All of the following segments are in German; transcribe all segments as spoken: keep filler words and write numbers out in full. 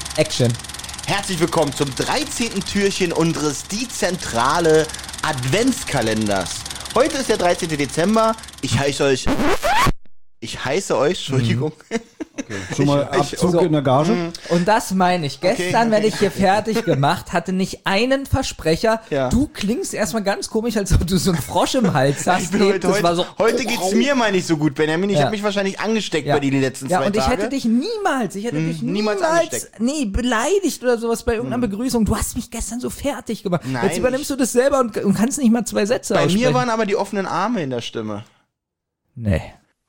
Action. Herzlich willkommen zum dreizehnten Türchen unseres Die Zentrale Adventskalenders. Heute ist der dreizehnte Dezember. Ich heiße euch... Ich heiße euch, Entschuldigung. Okay. Schon mal Abzug so in der Gage. Und das meine ich. Gestern, Okay, okay. wenn ich hier fertig gemacht hatte, nicht einen Versprecher. Ja. Du klingst erstmal ganz komisch, als ob du so einen Frosch im Hals hast. Ich bin heute, das war so, heute geht's mir mal nicht so gut, Benjamin. Ich Ja. habe mich wahrscheinlich angesteckt Ja. bei dir die letzten Ja, zwei und ich Tage. hätte dich niemals, ich hätte Hm, dich niemals niemals, angesteckt. nee, beleidigt oder sowas bei irgendeiner Begrüßung. Du hast mich gestern so fertig gemacht. Nein, Jetzt übernimmst du das selber und, und kannst nicht mal zwei Sätze Bei aussprechen. mir waren aber die offenen Arme in der Stimme. Nee.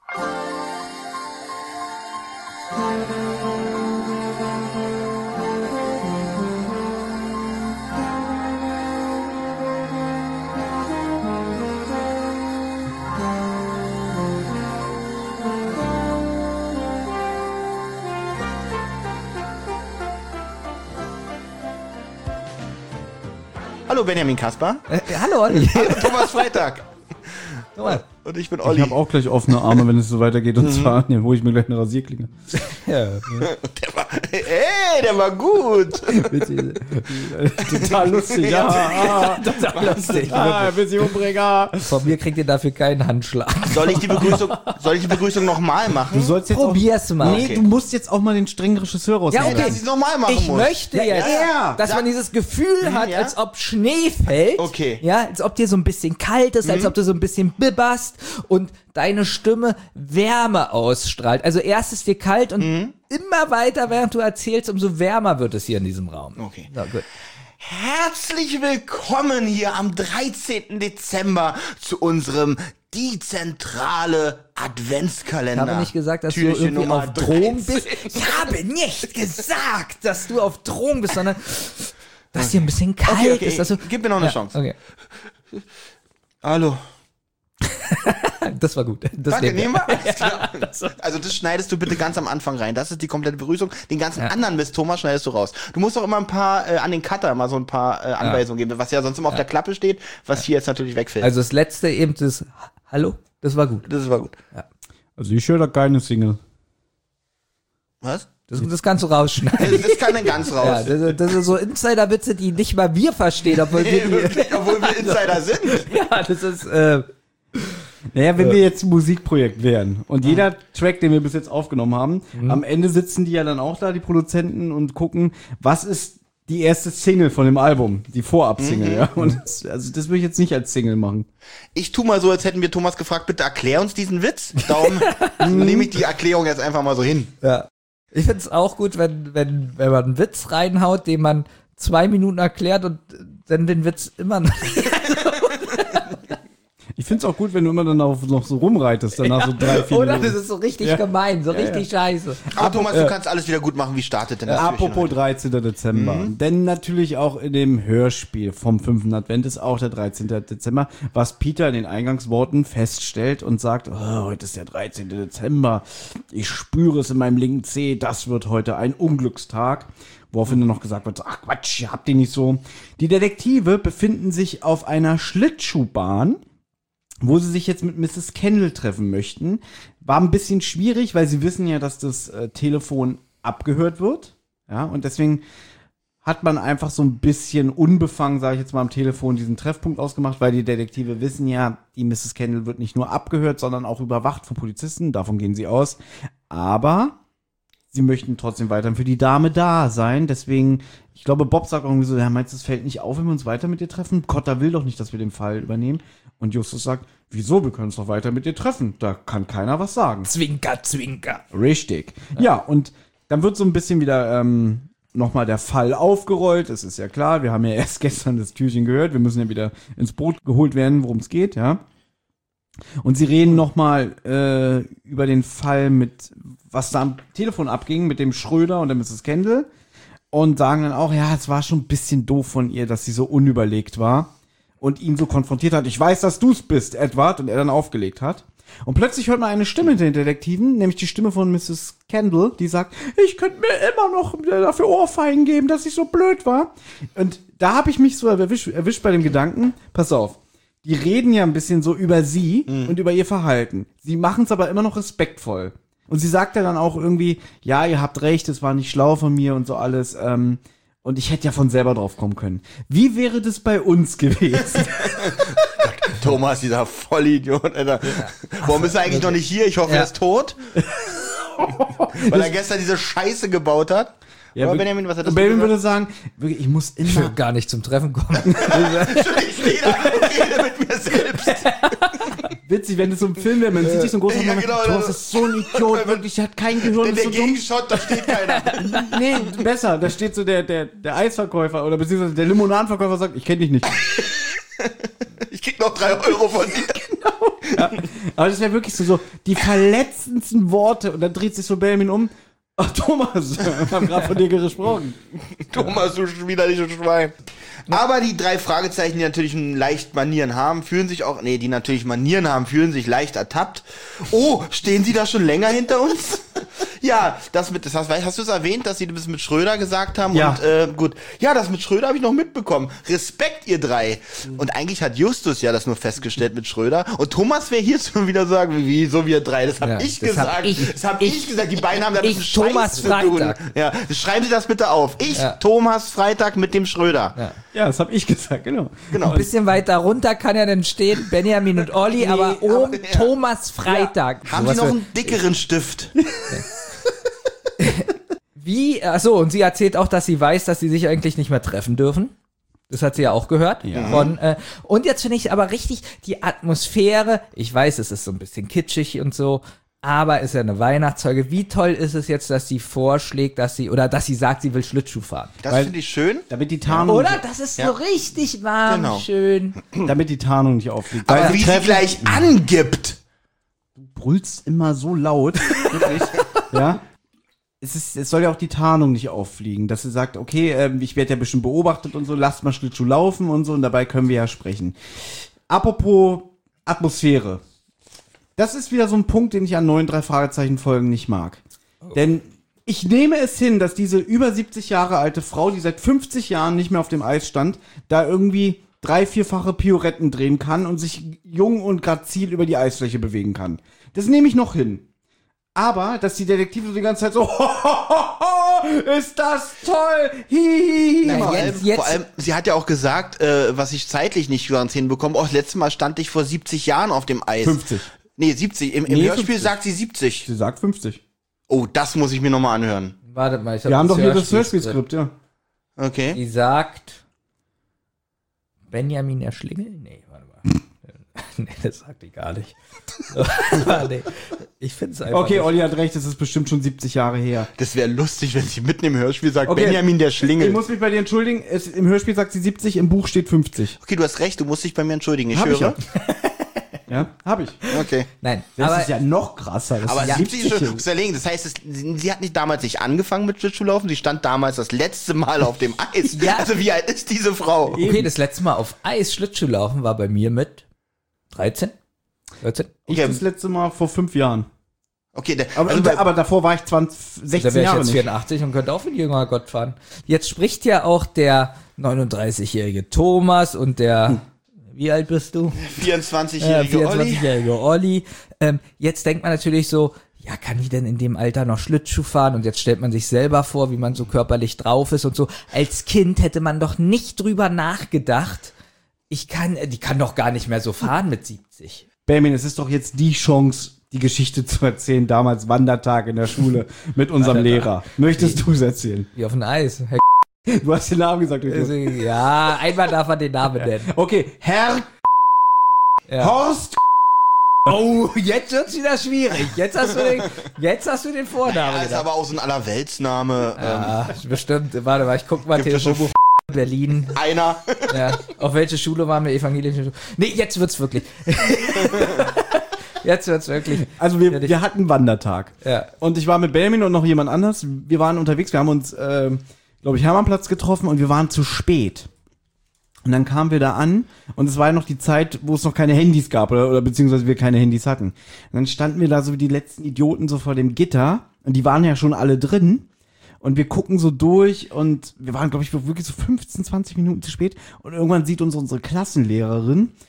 Hallo Benjamin Kasper. Äh, hallo, Olli. Hallo Thomas Freitag. Thomas. Und ich bin Ich Olli. habe auch gleich offene Arme, wenn es so weitergeht. Und zwar, ne, hole ich mir gleich eine Rasierklinge. Ja. Der war, ey, der war gut. Total lustig. Ja, Total lustig. ah, ein bisschen Umbringer. Von mir kriegt ihr dafür keinen Handschlag. Soll ich die Begrüßung, soll ich die Begrüßung nochmal machen? Du sollst jetzt Probier's auch, mal. Nee, Okay. du musst jetzt auch mal den strengen Regisseur rausnehmen. Ja, okay. Dass ich es nochmal machen Ich muss. möchte Ja, jetzt, ja. dass Sag- man dieses Gefühl hat, ja. als ob Schnee fällt. Okay. Ja, als ob dir so ein bisschen kalt ist, als ob du so ein bisschen bibberst und deine Stimme Wärme ausstrahlt. Also erst ist dir kalt und immer weiter, während du erzählst, umso wärmer wird es hier in diesem Raum. Okay. Na gut. Herzlich willkommen hier am dreizehnten Dezember zu unserem Die Zentrale Adventskalender. Ich habe nicht gesagt, dass Türchen du irgendwie Nummer auf Drogen dreizehn. bist. Ich habe nicht gesagt, dass du auf Drogen bist, sondern dass dir ein bisschen kalt Okay, okay, ist. Dass du, gib mir noch eine ja, Chance. Okay. Hallo. Das war gut. Das Danke, nehmen wir. nehmen wir. Alles klar. Also das schneidest du bitte ganz am Anfang rein. Das ist die komplette Begrüßung. Den ganzen Ja. anderen Mist, Thomas, schneidest du raus. Du musst auch immer ein paar, äh, an den Cutter mal so ein paar äh, Anweisungen geben, was ja sonst immer auf der Klappe steht, was hier jetzt natürlich wegfällt. Also das letzte eben das Hallo, das war gut. das war gut. Also ich höre da keine Single. Was? Das, das kannst du rausschneiden. Das, das kann dann ganz Ja, raus. das, das sind so Insider-Witze, die nicht mal wir verstehen, obwohl wir Nee, die, wirklich, obwohl wir Insider sind. ja, das ist, äh, Naja, wenn wir jetzt ein Musikprojekt wären und jeder Track, den wir bis jetzt aufgenommen haben, am Ende sitzen die ja dann auch da, die Produzenten, und gucken, was ist die erste Single von dem Album, die Vorab-Single, ja. Und das, also das würde ich jetzt nicht als Single machen. Ich tu mal so, als hätten wir Thomas gefragt, bitte erklär uns diesen Witz. Darum nehme ich die Erklärung jetzt einfach mal so hin. ja. Ich find's auch gut, wenn, wenn, wenn man einen Witz reinhaut, den man zwei Minuten erklärt und dann den Witz immer noch. Ich find's auch gut, wenn du immer dann auch noch so rumreitest, danach so drei, vier Oder das Minuten. ist so richtig Ja. gemein, so Ja, richtig scheiße. Aber Thomas, du kannst alles wieder gut machen. Wie startet denn das Türchen Apropos heute? dreizehnten Dezember. Denn natürlich auch in dem Hörspiel vom fünften Advent ist auch der dreizehnte Dezember, was Peter in den Eingangsworten feststellt und sagt, oh, heute ist der dreizehnte Dezember. Ich spüre es in meinem linken Zeh, das wird heute ein Unglückstag. Woraufhin dann noch gesagt wird, ach Quatsch, habt ihr nicht so. Die Detektive befinden sich auf einer Schlittschuhbahn, wo sie sich jetzt mit Misses Kendall treffen möchten. War ein bisschen schwierig, weil sie wissen ja, dass das äh, Telefon abgehört wird. Ja, und deswegen hat man einfach so ein bisschen unbefangen, sage ich jetzt mal, am Telefon diesen Treffpunkt ausgemacht, weil die Detektive wissen ja, die Misses Kendall wird nicht nur abgehört, sondern auch überwacht von Polizisten. Davon gehen sie aus. Aber sie möchten trotzdem weiterhin für die Dame da sein. Deswegen, ich glaube, Bob sagt irgendwie so, ja, meinst du, es fällt nicht auf, wenn wir uns weiter mit dir treffen? Cotta will doch nicht, dass wir den Fall übernehmen. Und Justus sagt, wieso, wir können uns doch weiter mit dir treffen. Da kann keiner was sagen. Zwinker, zwinker. Richtig. Ja, und dann wird so ein bisschen wieder ähm, nochmal der Fall aufgerollt. Es ist ja klar, wir haben ja erst gestern das Türchen gehört. Wir müssen ja wieder ins Boot geholt werden, worum es geht, ja. Und sie reden nochmal äh, über den Fall mit, was da am Telefon abging, mit dem Schröder und der Misses Kendall. Und sagen dann auch, ja, es war schon ein bisschen doof von ihr, dass sie so unüberlegt war und ihn so konfrontiert hat. Ich weiß, dass du's bist, Edward. Und er dann aufgelegt hat. Und plötzlich hört man eine Stimme hinter den Detektiven, nämlich die Stimme von Misses Kendall, die sagt, ich könnte mir immer noch dafür Ohrfeigen geben, dass ich so blöd war. Und da habe ich mich so erwischt, erwischt bei dem Gedanken, pass auf, die reden ja ein bisschen so über sie Mhm. und über ihr Verhalten. Sie machen es aber immer noch respektvoll. Und sie sagt ja dann auch irgendwie, ja, ihr habt recht, es war nicht schlau von mir und so alles. Ähm, und ich hätte ja von selber drauf kommen können. Wie wäre das bei uns gewesen? Thomas, dieser Vollidiot, Alter. Warum ist er eigentlich noch nicht hier? Ich hoffe, Ja. er ist tot. Weil er gestern diese Scheiße gebaut hat. Ja, Aber wir- Benjamin, was hat das Benjamin mit würde sagen, wirklich, ich muss Ich immer will gar nicht zum Treffen kommen. Ich stehe da und rede mit mir selbst. witzig, wenn es so ein Film wäre, man sieht sich so ein großer Ja, Mann, genau, Thomas das- ist so ein Idiot, wirklich, der hat kein Gehirn, In ist der so dumm. Gegenshot, da steht keiner. Nee, besser, da steht so der, der, der Eisverkäufer oder beziehungsweise der Limonadenverkäufer sagt, ich kenne dich nicht. Ich krieg noch drei Euro von dir. Ja. Aber das wäre wirklich so, so die verletzendsten Worte und dann dreht sich so Benjamin um. Ach, Thomas, wir haben gerade von dir gesprochen. Thomas, du widerliches Schwein. Aber die drei Fragezeichen, die natürlich leicht Manieren haben, fühlen sich auch, nee, die natürlich Manieren haben, fühlen sich leicht ertappt. Oh, stehen sie da schon länger hinter uns? Ja, das mit, das hast, hast du es erwähnt, dass sie das mit Schröder gesagt haben? Ja. Und, äh, gut. Ja, das mit Schröder habe ich noch mitbekommen. Respekt, ihr drei. Und eigentlich hat Justus ja das nur festgestellt mit Schröder. Und Thomas wäre hier schon wieder sagen, wie, wie, so wir drei. Das habe Ja, ich das gesagt. hab ich- das habe ich, ich- gesagt. Die beiden haben da ich, ein bisschen Thomas Scheiß zu tun. Freitag. Ja, schreiben Sie das bitte auf. Ich, Ja. Thomas Freitag mit dem Schröder. Ja. Ja, das habe ich gesagt, genau. Genau. Ein bisschen weiter runter kann ja dann stehen Benjamin und Olli, aber oben aber- ja. Thomas Freitag. Haben Sowas Sie noch für- einen dickeren Stift? Wie, achso, und sie erzählt auch, dass sie weiß, dass sie sich eigentlich nicht mehr treffen dürfen. Das hat sie ja auch gehört. Ja. Von, äh, und jetzt finde ich aber richtig die Atmosphäre, ich weiß, es ist so ein bisschen kitschig und so, aber ist ja eine Weihnachtsfolge. Wie toll ist es jetzt, dass sie vorschlägt, dass sie, oder dass sie sagt, sie will Schlittschuh fahren. Das Weil- finde ich schön. Damit die Tarnung, Oder? Das ist Ja. so richtig warm, Genau. schön. damit die Tarnung nicht aufliegt. Aber Weil wie sie sie treffen, gleich angibt. brüllst immer so laut, wirklich, ja. Es, ist, es soll ja auch die Tarnung nicht auffliegen, dass sie sagt, okay, ähm, ich werde ja bestimmt beobachtet und so, lasst mal Schlittschuh laufen und so, und dabei können wir ja sprechen. Apropos Atmosphäre. Das ist wieder so ein Punkt, den ich an neuen drei Fragezeichen Folgen nicht mag. Denn ich nehme es hin, dass diese über siebzig Jahre alte Frau, die seit fünfzig Jahren nicht mehr auf dem Eis stand, da irgendwie drei, vierfache Pioretten drehen kann und sich jung und grazil über die Eisfläche bewegen kann. Das nehme ich noch hin. Aber, dass die Detektive so die ganze Zeit so, ho, ho, ho, ho, ist das toll, hi, hi, hi, Nein, Vor machen. allem, jetzt- jetzt- vor allem, sie hat ja auch gesagt, äh, was ich zeitlich nicht ganz hinbekomme. Oh, das letzte Mal stand ich vor siebzig Jahren auf dem Eis. fünfzig. Nee, siebzig. Im, im Nee, Hörspiel fünfzig. sagt sie siebzig. Sie sagt fünfzig. Oh, das muss ich mir nochmal anhören. Wartet mal, ich Wir haben doch hier das Hörspielskript. Hörspielskript, ja. Okay. Die sagt Benjamin der Schlingel? Nee, warte mal. Nee, das sagt die gar nicht. nee, ich finde es einfach Okay, nicht. Olli hat recht, es ist bestimmt schon siebzig Jahre her. Das wäre lustig, wenn sie mitten im Hörspiel sagt, Okay. Benjamin der Ich Schlingel. muss mich bei dir entschuldigen, es, im Hörspiel sagt sie siebzig, im Buch steht fünfzig. Okay, du hast recht, du musst dich bei mir entschuldigen. Ich Hab ich höre. Ja, hab ich. Okay. Nein, Das aber ist ja noch krasser. Das Aber ist siebzig ist schon, muss überlegen. Das heißt, es, sie, sie hat nicht damals nicht angefangen mit Schlittschuhlaufen, sie stand damals das letzte Mal auf dem Eis. Ja. Also wie alt ist diese Frau? okay, das letzte Mal auf Eis Schlittschuh laufen war bei mir mit dreizehn, vierzehn. ich Okay. das letzte Mal vor fünf Jahren. Okay, der, Aber, also bei, aber davor war ich zwanzig, Da sechzehn wäre ich Jahre jetzt nicht. vierundachtzig und könnte auch wie ein jüngerer Gott fahren. Jetzt spricht ja auch der neununddreißigjährige Thomas und der, wie alt bist du? Äh, vierundzwanzigjährige Olli. vierundzwanzigjährige Olli. Ähm, jetzt denkt man natürlich so, ja, kann die denn in dem Alter noch Schlittschuh fahren? Und jetzt stellt man sich selber vor, wie man so körperlich drauf ist und so. Als Kind hätte man doch nicht drüber nachgedacht. Ich kann, die kann doch gar nicht mehr so fahren mit siebzig. Benjamin, es ist doch jetzt die Chance, die Geschichte zu erzählen, damals Wandertag in der Schule mit unserem Wandertag. Lehrer. Möchtest du es erzählen? Wie auf dem Eis. Herr Du hast den Namen gesagt. Also, Rico. ja, einmal darf man den Namen nennen. Okay, Herr Ja. Horst. Oh, jetzt wird's wieder schwierig. Jetzt hast du den, jetzt hast du den Vornamen Ja, ist gedacht. aber auch so ein Allerweltsname. Ähm, Ja, bestimmt. Warte mal, ich guck mal, Gibt es schon Telefonbuch Berlin. einer. Ja. Auf welche Schule waren wir? Evangelische Schule? Nee, jetzt wird's wirklich. Jetzt wird's wirklich. Also wir, Fertig. wir hatten Wandertag. Ja. Und ich war mit Benjamin und noch jemand anders. Wir waren unterwegs, wir haben uns, äh, glaube ich, Hermannplatz getroffen und wir waren zu spät. Und dann kamen wir da an und es war ja noch die Zeit, wo es noch keine Handys gab oder, oder beziehungsweise wir keine Handys hatten. Und dann standen wir da so wie die letzten Idioten so vor dem Gitter und die waren ja schon alle drin. Und wir gucken so durch und wir waren, glaube ich, wirklich so fünfzehn, zwanzig Minuten zu spät. Und irgendwann sieht uns unsere Klassenlehrerin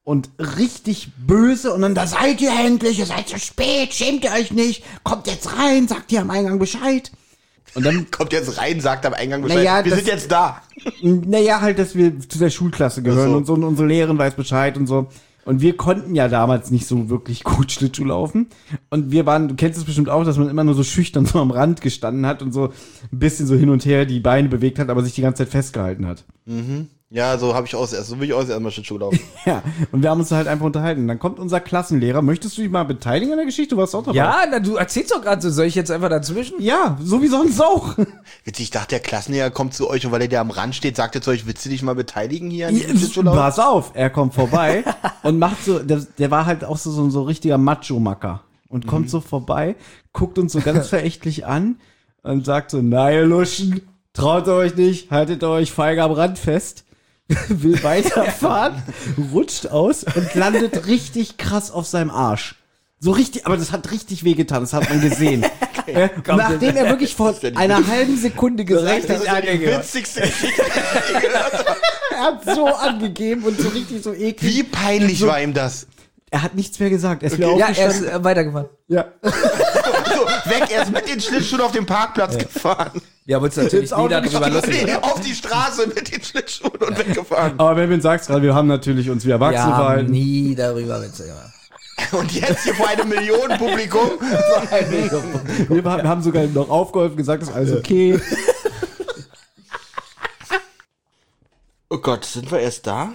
und richtig böse und dann, da seid ihr endlich, ihr seid zu spät, schämt ihr euch nicht, kommt jetzt rein, sagt ihr am Eingang Bescheid. Und dann Kommt jetzt rein, sagt am Eingang Bescheid, Naja, wir das- sind jetzt da. Naja, halt, dass wir zu der Schulklasse gehören Ach so. und so und unsere Lehrerin weiß Bescheid und so. Und wir konnten ja damals nicht so wirklich gut Schlittschuh laufen. Und wir waren, du kennst es bestimmt auch, dass man immer nur so schüchtern so am Rand gestanden hat und so ein bisschen so hin und her die Beine bewegt hat, aber sich die ganze Zeit festgehalten hat. Ja, so habe ich auch erst, so will ich auch erstmal Schlittschuh laufen. Ja, und wir haben uns da halt einfach unterhalten. Und dann kommt unser Klassenlehrer. Möchtest du dich mal beteiligen an der Geschichte? Du warst auch dabei. Ja, na, du erzählst doch gerade so. Soll ich jetzt einfach dazwischen? Ja, so wie sonst auch. Witzig, ich dachte, der Klassenlehrer kommt zu euch und weil er da am Rand steht, sagt er zu euch, willst du dich mal beteiligen hier an diesem Schlittschuhlauf? Pass auf, er kommt vorbei und macht so, der, der war halt auch so, so ein so richtiger Macho-Macker und kommt so vorbei, guckt uns so ganz verächtlich an und sagt so, na ihr Luschen, traut euch nicht, haltet euch feige am Rand fest, will weiterfahren, rutscht aus und landet richtig krass auf seinem Arsch. So richtig, aber das hat richtig wehgetan, das hat man gesehen. Äh, nachdem er wirklich vor einer halben Sekunde gesagt Das hat, ist ja die witzigste Geschichte, die ich gehört habe. er hat so angegeben und so richtig so eklig. Wie peinlich war ihm das? Er hat nichts mehr gesagt. Er ist wieder Ja, er ist aufgestanden. äh, weitergefahren. Ja. So, weg, er ist mit den Schlittschuhen auf den Parkplatz gefahren. Wir haben uns natürlich Jetzt auch nie darüber nicht- lustig Nee, gemacht. auf die Straße mit den Schlittschuhen und weggefahren. Aber Benjamin sagt's gerade, wir haben natürlich uns wie Wir Erwachsene haben verhalten. nie darüber Witze gemacht. Und jetzt hier vor einem Millionenpublikum. Wir, wir haben sogar noch aufgeholfen, gesagt, ist alles okay. Oh Gott, sind wir erst da?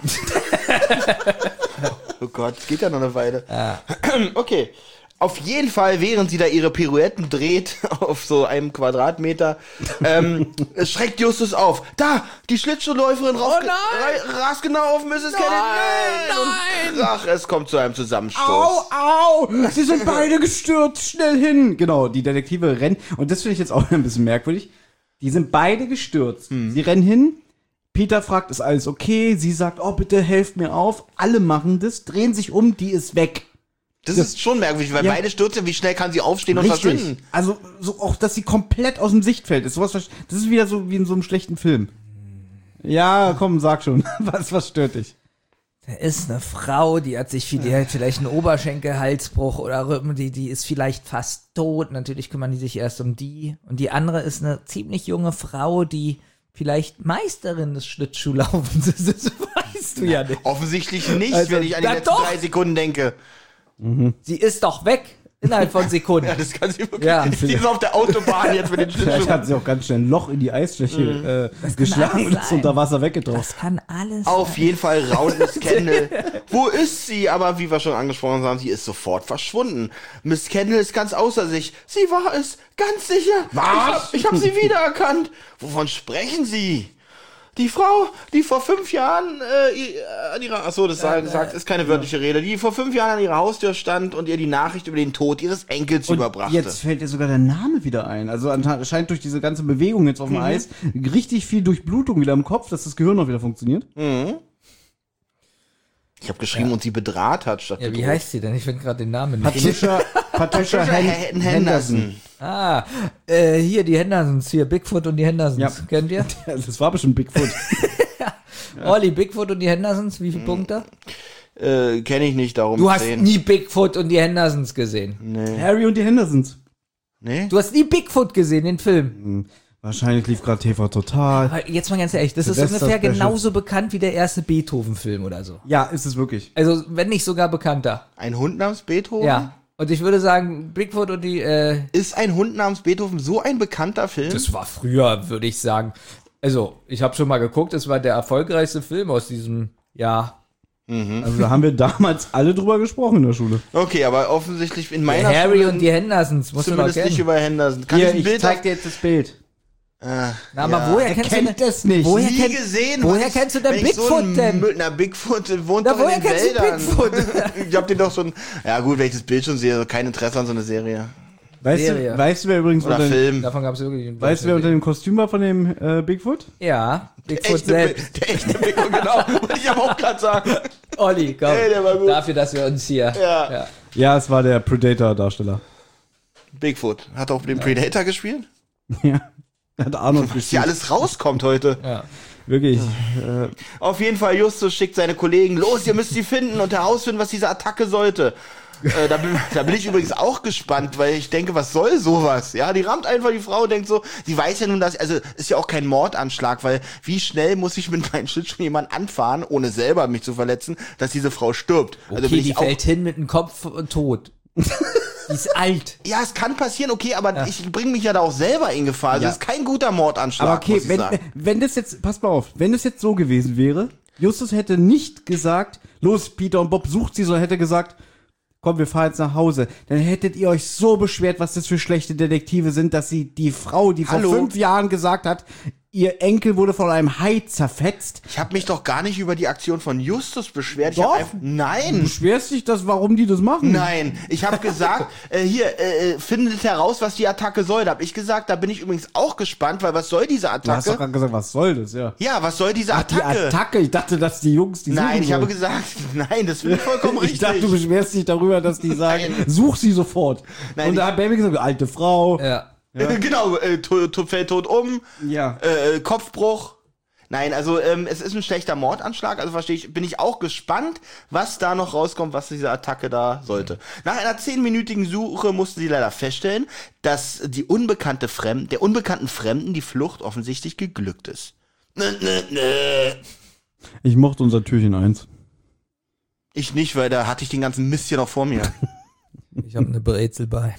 Oh Gott, es geht ja noch eine Weile. Okay. Auf jeden Fall, während sie da ihre Pirouetten dreht, auf so einem Quadratmeter, ähm, schreckt Justus auf. Da, die Schlittschuhläuferin raus, Oh nein! ra- rast genau auf Misses Kennedy. Nein! Und ach, es kommt zu einem Zusammenstoß. Au, au! Sie sind beide gestürzt, schnell hin! Genau, die Detektive rennen. Und das finde ich jetzt auch ein bisschen merkwürdig. Die sind beide gestürzt. Sie rennen hin. Peter fragt, ist alles okay? Sie sagt, oh, bitte helft mir auf. Alle machen das, drehen sich um, die ist weg. Das ist schon merkwürdig, weil Ja. beide stürzen. Wie schnell kann sie aufstehen und Richtig. verschwinden? Also so auch, dass sie komplett aus dem Sichtfeld ist. Sowas, das ist wieder so wie in so einem schlechten Film. Ja, komm, sag schon. Was, was stört dich? Da ist eine Frau, die hat sich die hat vielleicht einen Oberschenkelhalsbruch oder Rücken, die, die ist vielleicht fast tot. Natürlich kümmern die sich erst um die. Und die andere ist eine ziemlich junge Frau, die vielleicht Meisterin des Schlittschuhlaufens ist. Das weißt du ja nicht. Offensichtlich nicht, Also, wenn ich an die na letzten doch. drei Sekunden denke. Sie ist doch weg innerhalb von Sekunden. Ja, das kann sie wirklich. Ja. Sie ist auf der Autobahn jetzt mit den Vielleicht Schlittschuhen. hat sie auch ganz schnell ein Loch in die Eisfläche äh, geschlagen alles und ist sein. unter Wasser weggetaucht. Das kann alles Auf jeden Fall raunt Miss Kendall. Wo ist sie? Aber wie wir schon angesprochen haben, sie ist sofort verschwunden. Miss Kendall ist ganz außer sich. Sie war es, ganz sicher. Was? Ich habe hab sie wiedererkannt. Wovon sprechen Sie? Die Frau, die vor fünf Jahren äh, i- äh, an ihrer, achso, das sagt, sagt, ist keine wörtliche Rede, die vor fünf Jahren an ihrer Haustür stand und ihr die Nachricht über den Tod ihres Enkels Und überbrachte. jetzt fällt ihr sogar der Name wieder ein. Also anscheinend durch diese ganze Bewegung jetzt auf dem Eis richtig viel Durchblutung wieder im Kopf, dass das Gehirn noch wieder funktioniert. Ich habe geschrieben und sie bedraht hat statt Ja, wie bedroht. heißt sie denn? Ich finde gerade den Namen nicht. Patricia, Patricia Patricia Hen Hen- Henderson. Henderson. Ah, äh, hier die Hendersons, hier Bigfoot und die Hendersons. Ja. Kennt ihr? Ja, das war bestimmt Bigfoot. Olli, Bigfoot und die Hendersons, wie viele Punkte? Äh, kenne ich nicht, darum Du hast zehn. nie Bigfoot und die Hendersons gesehen. Nee. Harry und die Hendersons. Nee? Du hast nie Bigfoot gesehen, den Film. Wahrscheinlich lief gerade T V Total. Aber jetzt mal ganz ehrlich, das ist Silvester ungefähr Special. genauso bekannt wie der erste Beethoven-Film oder so. Ja, ist es wirklich. Also, wenn nicht sogar bekannter. Ein Hund namens Beethoven? Ja. Und ich würde sagen, Bigfoot und die, äh, Ist ein Hund namens Beethoven so ein bekannter Film? das war früher, würde ich sagen. Also, ich habe schon mal geguckt, es war der erfolgreichste Film aus diesem Jahr. Also da haben wir damals alle drüber gesprochen in der Schule. Okay, aber offensichtlich in meiner Harry Schule und die Hendersons, musst du doch zumindest nicht kennen. über Henderson. Kann Hier, ich ein ich Bild zeig dir jetzt das Bild. Ah, Na, aber ja. woher Er kennst kennt du denn, das nicht. Woher, Nie kenn, gesehen. woher was kennst du ist- denn wenn ich so Bigfoot ein denn? Mü- Na, Bigfoot wohnt Na, doch woher in den kennst du Wäldern. Bigfoot? Ich hab den doch schon. Ja gut, wenn ich das Bild schon sehe, kein Interesse an so einer Serie. Weißt Serie. du, weißt du, wer übrigens Oder unter, Film. Davon gab es wirklich einen weißt du, wer unter dem Kostüm war von dem äh, Bigfoot? Ja, Bigfoot Echte, selbst. Bi- der echte Bigfoot, genau. Wollte ich aber auch gerade sagen. Olli, komm. Ey, der war gut. Dafür, dass wir uns hier. Ja. ja. Ja, es war der Predator-Darsteller. Bigfoot. Hat auch den Predator gespielt? Ja. Hat Arnold Was hier gespielt. alles rauskommt heute. ja. Wirklich. Äh, Auf jeden Fall, Justus schickt seine Kollegen, los, ihr müsst sie finden und herausfinden, was diese Attacke sollte. äh, da, bin, da bin ich übrigens auch gespannt, weil ich denke, was soll sowas? Ja, die rammt einfach die Frau und denkt so, sie weiß ja nun, dass, also ist ja auch kein Mordanschlag, weil wie schnell muss ich mit meinem Schlittschuh jemanden anfahren, ohne selber mich zu verletzen, dass diese Frau stirbt. Also Okay, bin die ich auch, fällt hin mit dem Kopf und tot. Die ist alt. ja, es kann passieren, okay, aber Ja. ich bringe mich ja da auch selber in Gefahr. Also Ja. das ist kein guter Mordanschlag, aber okay, muss ich wenn, sagen. wenn das jetzt, pass mal auf, wenn das jetzt so gewesen wäre, Justus hätte nicht gesagt, los, Peter und Bob sucht sie, sondern hätte gesagt, komm, wir fahren jetzt nach Hause. Dann hättet ihr euch so beschwert, was das für schlechte Detektive sind, dass sie die Frau, die Hallo? vor fünf Jahren gesagt hat, ihr Enkel wurde von einem Hai zerfetzt. Ich habe mich doch gar nicht über die Aktion von Justus beschwert. Ich Doch. hab einfach, Du nein. beschwerst dich, das, warum die das machen? Nein, ich habe gesagt, äh, hier, äh, findet heraus, was die Attacke soll. Da habe ich gesagt, da bin ich übrigens auch gespannt, weil was soll diese Du hast doch Attacke? gerade gesagt, was soll das, ja. Ja, was soll diese Ach, die Attacke? Attacke, ich dachte, dass die Jungs die Nein, suchen ich habe sollen. gesagt, nein, das finde ich vollkommen Ich richtig. dachte, du beschwerst dich darüber, dass die sagen, Nein. such sie sofort. Nein, und da ich- hat Baby gesagt, alte Frau. Ja. Genau, äh, to, to, fällt tot um, Ja. äh, Kopfbruch. Nein, also ähm, es ist ein schlechter Mordanschlag, also verstehe ich, bin ich auch gespannt, was da noch rauskommt, was diese Attacke da sollte. Nach einer zehnminütigen Suche mussten sie leider feststellen, dass die unbekannte Fremden, der unbekannten Fremden die Flucht offensichtlich geglückt ist. Nö, nö, nö. Ich mochte unser Türchen eins. Ich nicht, weil da hatte ich den ganzen Mist hier noch vor mir. Ich habe eine Brezel bei.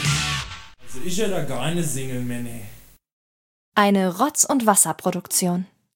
Also ich hätte da keine Single mehr, nee. Eine Rotz- und Wasserproduktion.